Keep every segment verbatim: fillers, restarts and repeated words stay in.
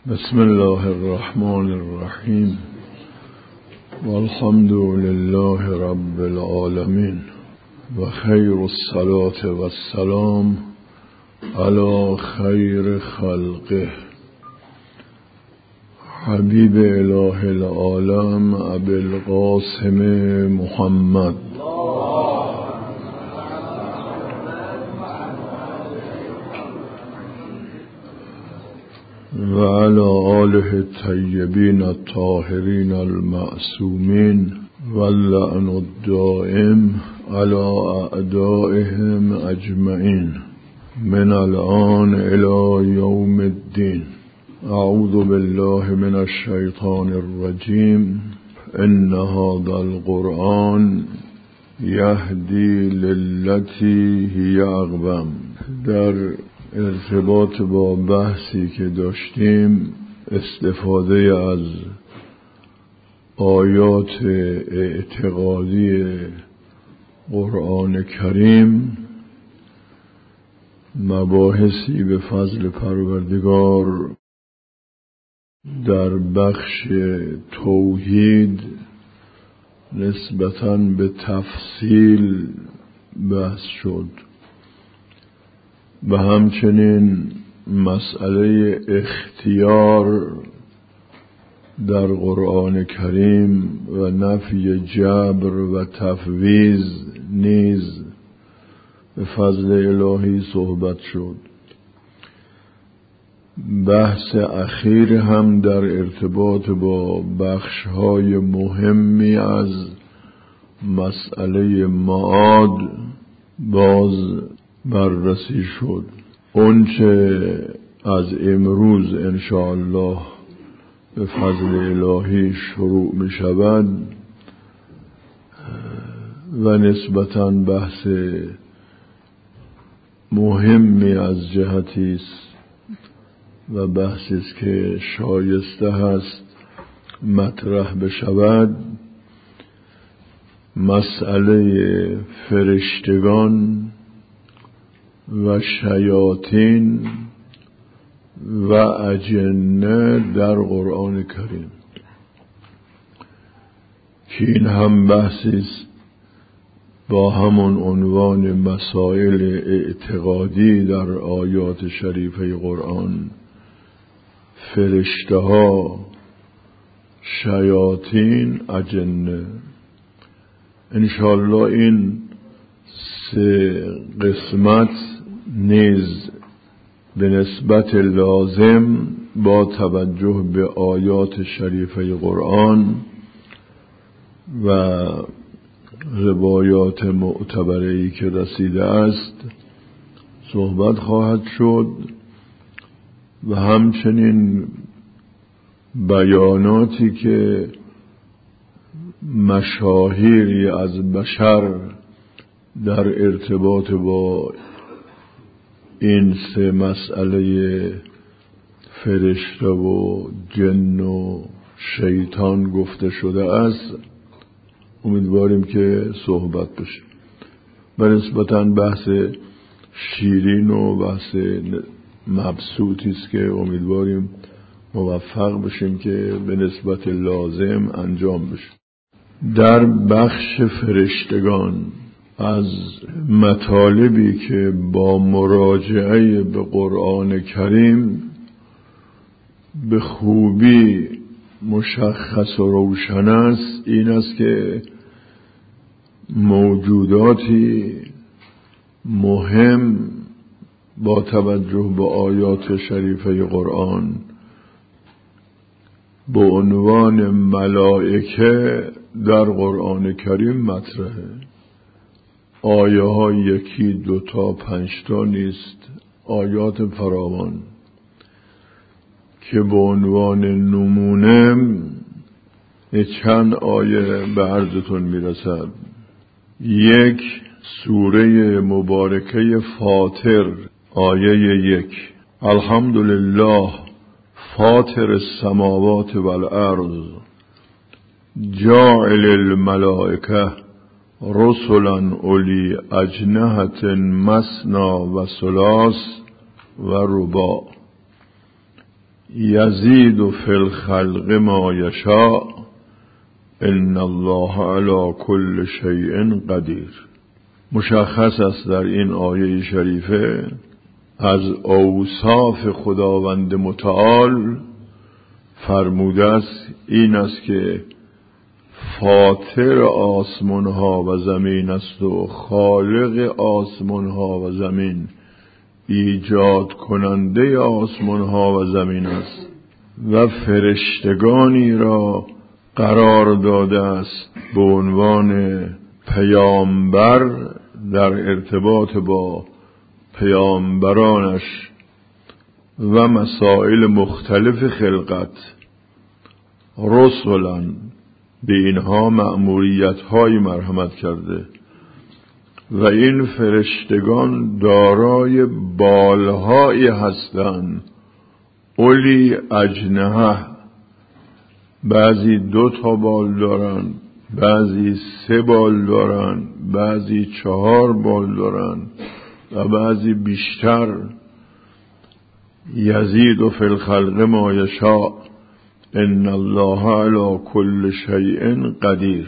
بسم الله الرحمن الرحیم والحمد لله رب العالمین و خیر الصلاة و السلام علی خیر خلقه حبیب اله العالم ابی القاسم محمد و علی آله الطیبین الطاهرین المعصومین واللعن الدائم علی اعدائهم اجمعین من الآن الی یوم الدین. اعوذ بالله من الشیطان الرجیم. ان هذا القرآن یهدی للتی هی اقوم. در ارتباط با بحثی که داشتیم استفاده از آیات اعتقادی قرآن کریم، مباحثی به فضل پروردگار در بخش توحید نسبتاً به تفصیل بحث شد و همچنین مسئله اختیار در قرآن کریم و نفی جبر و تفویض نیز به فضل الهی صحبت شد. بحث اخیر هم در ارتباط با بخش‌های مهمی از مسئله معاد باز بررسی شد. اونچه از امروز انشاءالله به فضل الهی شروع می شود و نسبتاً بحث مهمی از جهتی است و بحثی است که شایسته هست مطرح بشود. مسئله فرشتگان و شیاطین و اجنه در قرآن کریم که این هم بحثی است با همون عنوان مسائل اعتقادی در آیات شریفه قرآن: فرشته ها، شیاطین، اجنه. انشاءالله این سه قسمت نیز به نسبت لازم با توجه به آیات شریفه قرآن و روایات معتبره‌ای که رسیده است صحبت خواهد شد و همچنین بیاناتی که مشاهیری از بشر در ارتباط با این سه مسئله فرشته و جن و شیطان گفته شده است امیدواریم که صحبت بشه. و نسبتاً بحث شیرین و بحث مبسوطی است که امیدواریم موفق بشیم که به نسبت لازم انجام بشه. در بخش فرشتگان از مطالبی که با مراجعه به قرآن کریم به خوبی مشخص و روشن است این است که موجوداتی مهم با توجه به آیات شریفه قرآن به عنوان ملائکه در قرآن کریم مطرحه. آیه ها یکی دو تا پنج تا نیست، آیات فراوان که به عنوان نمونه چند آیه به عرضتون میرسد. یک، سوره مبارکه فاطر، آیه یک: الحمدلله فاطر السماوات والارض جاعل الملائکه رسلا اولی اجنحة مثنی و ثلاث و رباع. یزید فی الخلق ما یشاء ان الله علی کل شیء قدیر. مشخص است در این آیه شریفه از اوصاف خداوند متعال فرموده است این است که فاطر آسمان ها و زمین است و خالق آسمان ها و زمین، ایجاد کننده آسمان ها و زمین است و فرشتگانی را قرار داده است به عنوان پیامبر در ارتباط با پیامبرانش و مسائل مختلف خلقت. رسولاً به اینها مأموریت های مرحمت کرده و این فرشتگان دارای بالهایی هستند، اولی اجنحه، بعضی دو تا بال دارن، بعضی سه بال دارن، بعضی چهار بال دارن و بعضی بیشتر. یزید فی الخلق ما یشاء ان الله علی کل شیء قدیر.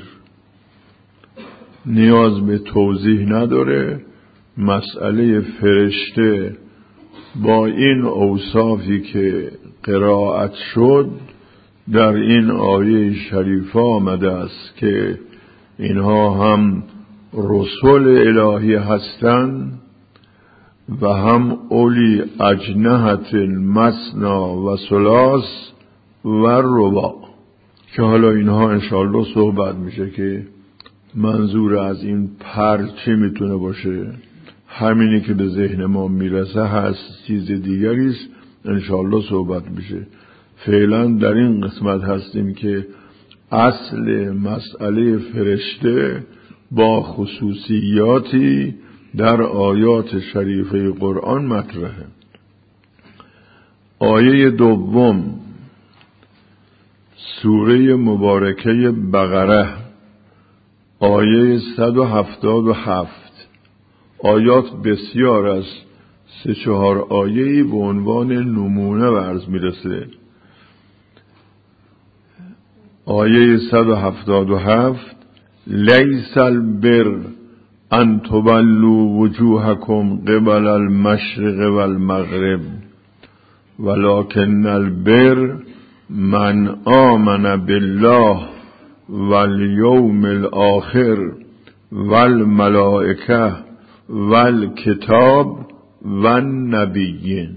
نیاز به توضیح نداره. مسئله فرشته با این اوصافی که قرائت شد در این آیه شریفه آمده است که اینها هم رسول الهی هستند و هم اولی اجنحة مثنا و ثلاث و رباع، که حالا اینها انشاءالله صحبت میشه که منظور از این پر چه میتونه باشه. همینی که به ذهن ما میرسه هست، چیز دیگری است، انشاءالله صحبت میشه. فعلا در این قسمت هستیم که اصل مسئله فرشته با خصوصیاتی در آیات شریفه قرآن مطرحه. آیه دوم سوره مبارکه بقره، آیه صد و هفتاد و هفت. آیات بسیار است، سه چهار آیه‌ای به عنوان نمونه ورز میرسه. آیه صد و هفتاد و هفت: لیس البر ان تولوا وجوهکم قبل المشرق والمغرب ولكن البر من آمن بالله والیوم الاخر والملائکه والکتاب والنبیین.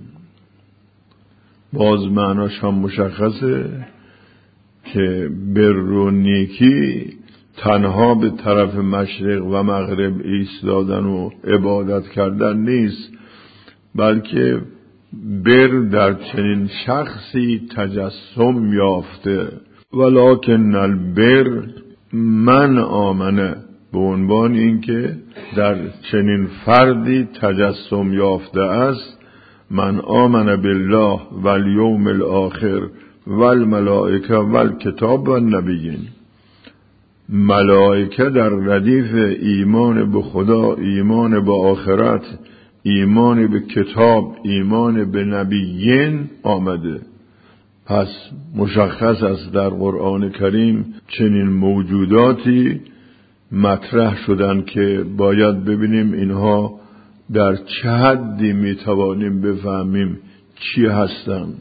باز معناش هم مشخصه که بر و نیکی تنها به طرف مشرق و مغرب ایستادن و عبادت کردن نیست، بلکه بر در چنین شخصی تجسم یافته. ولکن البر من آمنه، به عنوان اینکه در چنین فردی تجسم یافته است. من آمن بالله والیوم الاخر والملائکه والکتاب والنبیین. ملائکه در ردیف ایمان به خدا، ایمان به آخرت، ایمان به کتاب، ایمان به نبیین آمده. پس مشخص است در قرآن کریم چنین موجوداتی مطرح شدن که باید ببینیم اینها در چه حدی میتوانیم بفهمیم چی هستند.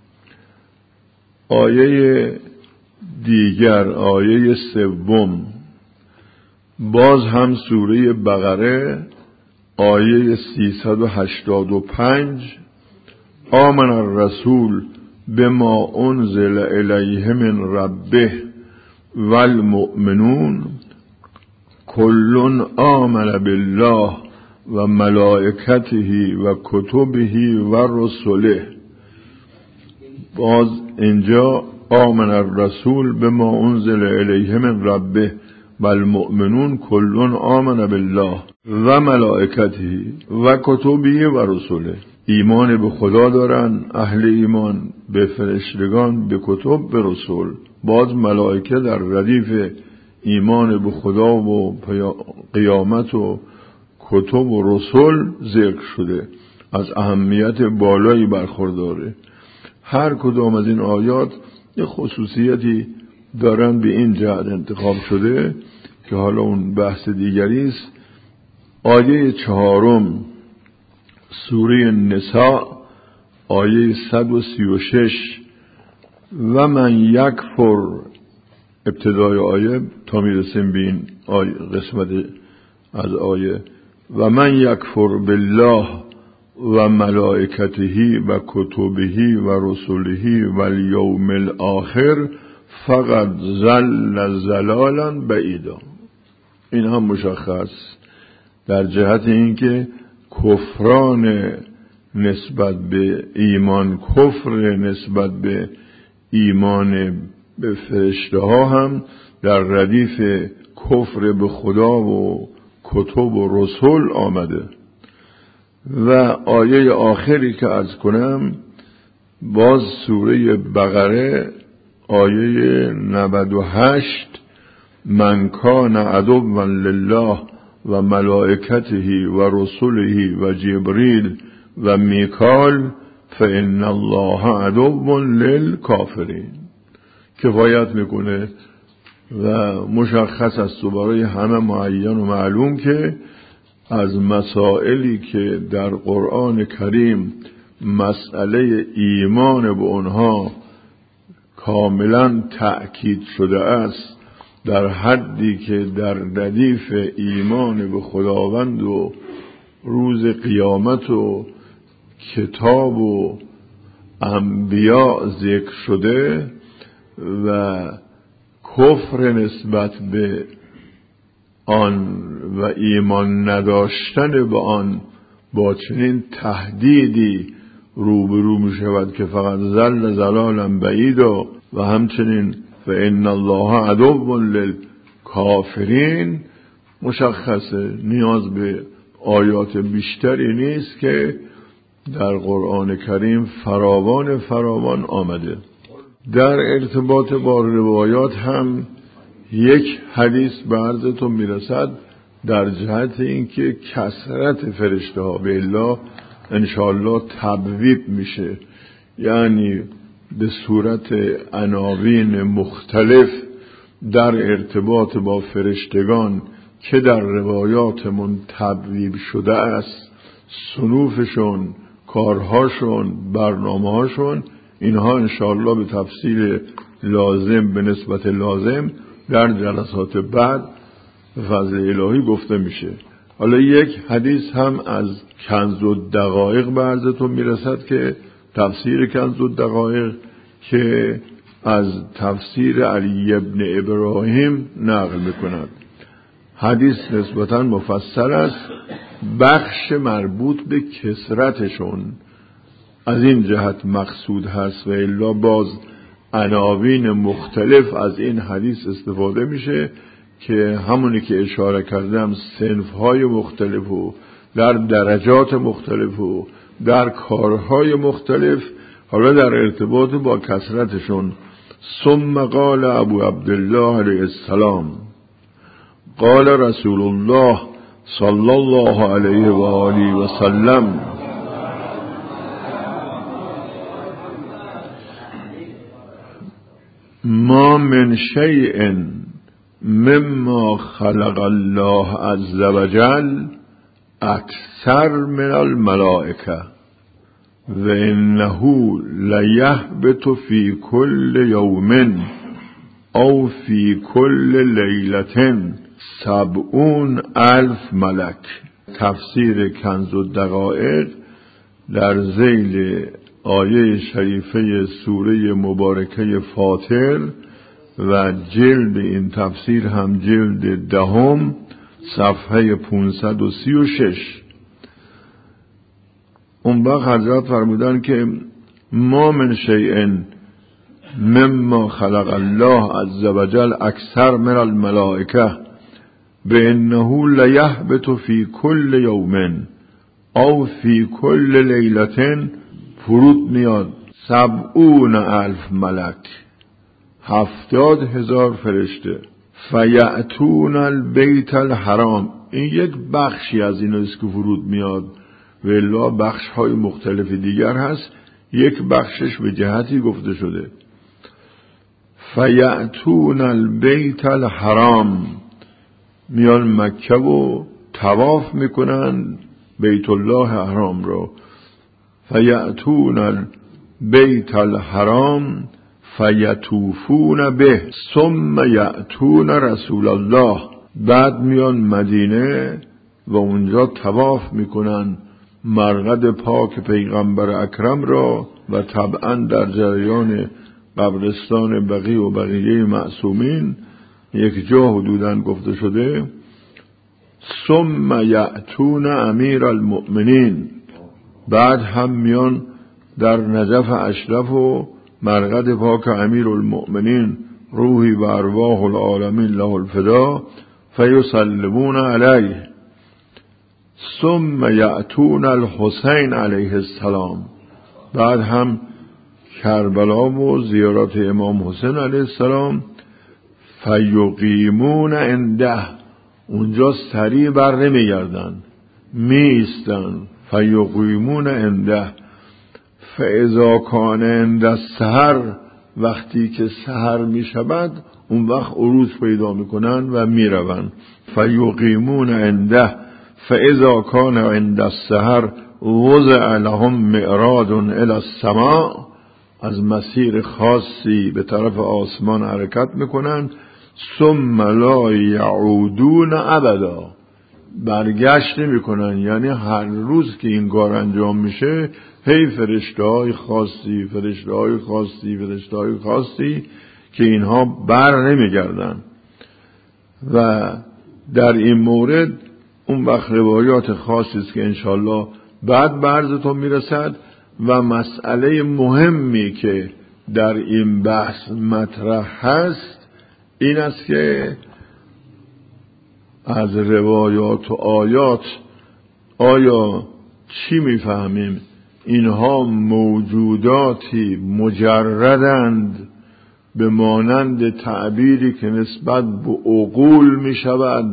آیه دیگر، آیه سوم، باز هم سوره بقره، آیه سیصد و هشتاد و پنج: آمن الرسول بما انزل الیه من ربه والمؤمنون کل آمن بالله و ملائکته و کتبه و رسله. باز اینجا آمن الرسول بما انزل الیه من ربه والمؤمنون کل آمن بالله و ملائکته و کتبه و رسله. ایمان به خدا دارن اهل ایمان، به فرشتگان، به کتب، به رسول. باز ملائکه در ردیف ایمان به خدا و قیامت و کتب و رسول ذکر شده، از اهمیت بالایی برخورداره. هر کدام از این آیات یه خصوصیتی دارن به این جهت انتخاب شده که حالا اون بحث دیگری است. آیه چهارم سوره نساء آیه صد و سی و شش و من یکفر، ابتدای آیه تا میرسیم به این آیه قسمت از آیه و من یکفر بالله و ملائکته و کتبه و رسله و الیوم الاخر فقط ضل ضلالا بعیدا. این هم مشخص در جهت اینکه کفران نسبت به ایمان، کفر نسبت به ایمان به فرشته ها هم در ردیف کفر به خدا و کتب و رسول آمده. و آیه آخری که عرض کنم باز سوره بقره آیه نود و هشت من کان عدوا لله و ملائکته و رسله و جبریل و میکال فإن الله عدو للکافرین کفایت میکنه و مشخص است و برای همه معین و معلوم که از مسائلی که در قرآن کریم مسئله ایمان به اونها کاملا تأکید شده است، در حدی که در ردیف ایمان به خداوند و روز قیامت و کتاب و انبیاء ذکر شده و کفر نسبت به آن و ایمان نداشتن به آن با چنین تهدیدی روبرو می شود که فقط ضل ضلالا بعیدا و همچنین فإن الله عدو للکافرین، مشخصه نیاز به آیات بیشتری نیست که در قرآن کریم فراوان فراوان آمده. در ارتباط با روایات هم یک حدیث به عرضتون میرسد در جهت اینکه کثرت فرشته ها به الله انشاءالله تبویب میشه، یعنی به صورت عناوین مختلف در ارتباط با فرشتگان که در روایاتمون تبویب شده است، صنوفشون، کارهاشون، برنامه‌هاشون، اینها انشاءالله به تفصیل لازم به نسبت لازم در جلسات بعد به فضل الهی گفته میشه. حالا یک حدیث هم از کنز الدقایق به عرضتون میرسد که تفسیر کنز الدقایق که از تفسیر علی ابن ابراهیم نقل میکند. حدیث نسبتاً مفصل است، بخش مربوط به کثرتشون از این جهت مقصود هست و الا باز عناوین مختلف از این حدیث استفاده میشه که همونی که اشاره کردم صنف‌های مختلف و در درجات مختلف و در کارهای مختلف، حالا در ارتباط با کثرتشون. ثم قال ابو عبدالله علیه السلام قال رسول الله صلی الله علیه و آله و سلم ما من شیء مما خلق الله عز وجل اکثر من الملائکه و انه لیهبط فی کل یوم او فی کل لیلة سبعون الف ملک. تفسیر کنز الدقایق در ذیل آیه شریفه سوره مبارکه فاطر و جلد این تفسیر هم جلد دهم صفحه پانصد و سی و شش. اون وقت حضرت فرمودن که ما من شیء مما خلق الله عز وجل اکثر من الملائکه بانه لیهبط فی کل یوم او فی کل لیلة فرود میاد سبعون الف ملک، هفتاد هزار فرشته. فیأتون البیت الحرام، این یک بخشی از این است که فرود میاد و الا بخش های مختلف دیگر هست یک بخشش به جهتی گفته شده فیأتون البیت الحرام، میان مکه و طواف میکنن بیت الله حرام رو. فیأتون البیت الحرام فیطوفون به ثم یأتون رسول الله، بعد میان مدینه و اونجا طواف میکنن مرقد پاک پیغمبر اکرم را و طبعا در جریان قبرستان بقیع و بقیه معصومین یک جا حدوداً گفته شده ثم یأتون امیر المؤمنین، بعد هم میان در نجف اشرف و مرقد پاک امیر المؤمنین روحی و ارواح العالمین له الفدا فیسلمون علیه. ثم یأتون الحسین علیه السلام، بعد هم کربلا و زیارت امام حسین علیه السلام فیقیمون عنده، اونجا سریع بر نمیگردن، می ایستن. فیقیمون عنده فاذا کان عند السحر، وقتی که سحر می شود اون وقت عروج پیدا می کنن و می روند. فیقیمون عنده فاذا کان عند السحر وضع لهم معراج الی السماء، از مسیر خاصی به طرف آسمان حرکت میکنن. ثم لا یعودون ابدا، برگشت نمیکنن، یعنی هر روز که این کار انجام میشه هی فرشته های خاصی فرشته های خاصی فرشته های خاصی که اینها بر نمیگردن. و در این مورد اون وقت روایات خاصی است که انشالله بعد برزتون میرسد. و مسئله مهمی که در این بحث مطرح هست این است که از روایات و آیات آیا چی میفهمیم؟ اینها موجوداتی مجردند به مانند تعبیری که نسبت به عقول می شود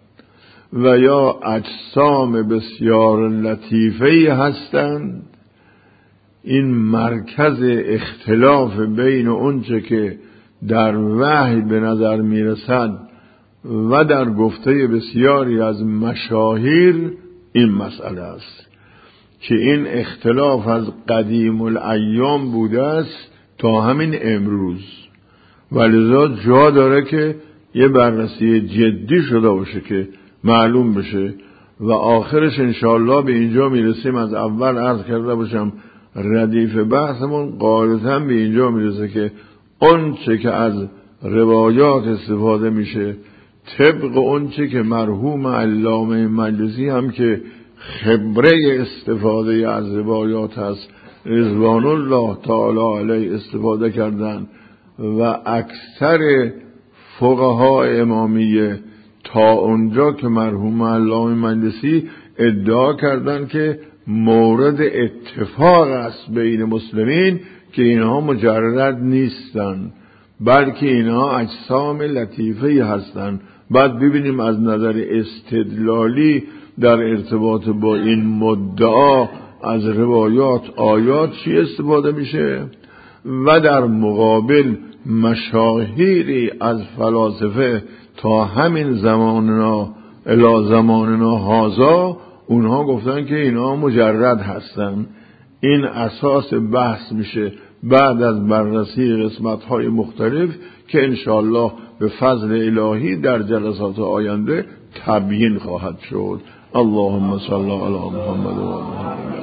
و یا اجسام بسیار لطیفه‌ای هستند؟ این مرکز اختلاف بین اونچه که در وحی به نظر می رسد و در گفته بسیاری از مشاهیر این مسئله است که این اختلاف از قدیم الایام بوده است تا همین امروز، ولذا جا داره که یه بررسی جدی شده باشه که معلوم بشه. و آخرش انشاءالله به اینجا میرسیم. از اول عرض کرده باشم ردیف بحثمون غالباً به اینجا میرسه که اون چه که از روایات استفاده میشه طبق اون چه که مرحوم علامه مجلسی هم که خبره استفاده از روایات هست رضوان الله تعالی علیه استفاده کردن و اکثر فقهای امامیه تا اونجا که مرحوم علامه مجلسی ادعا کردن که مورد اتفاق است بین مسلمین که اینها مجرد نیستن بلکه اینها اجسام لطیفه‌ای هستند. بعد ببینیم از نظر استدلالی در ارتباط با این مدعا از روایات آیات چی استفاده میشه و در مقابل مشاهیری از فلاسفه تا همین زماننا الی زماننا هذا اونها گفتن که اینها مجرد هستن. این اساس بحث میشه بعد از بررسی قسمت‌های مختلف که انشاءالله به فضل الهی در جلسات آینده تبیین خواهد شد. اللهم صل علی محمد و آل محمد.